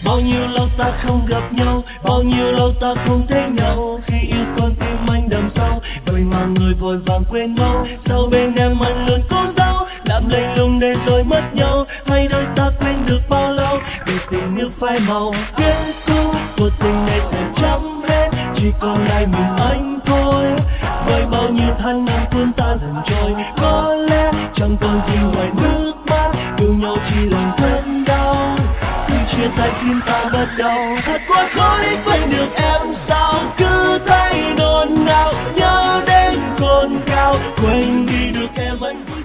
Bao nhiêu lâu ta không gặp nhau, bao nhiêu lâu ta không thấy nhau. Khi yêu con tim anh đầm sâu, vậy mà người vội vàng quên mau. Sau bên em anh luôn cố giấu, làm lạnh lùng để rồi mất nhau. Hay đôi ta quên được bao lâu, để tình yêu phai màu. Kết thúc cuộc tình này sẽ chấm hết, chỉ còn lại mình anh thôi. Với bao nhiêu tháng năm cuốn ta dần trôi, có lẽ chẳng còn gì ngoài nước mắt. Yêu nhau chỉ làm cơn đau, khi chia tay tim ta bắt đầu. Thật quá khó để quên được em sao, cứ thấy nôn nao nhớ đến cồn cào. Quên đi được em vẫn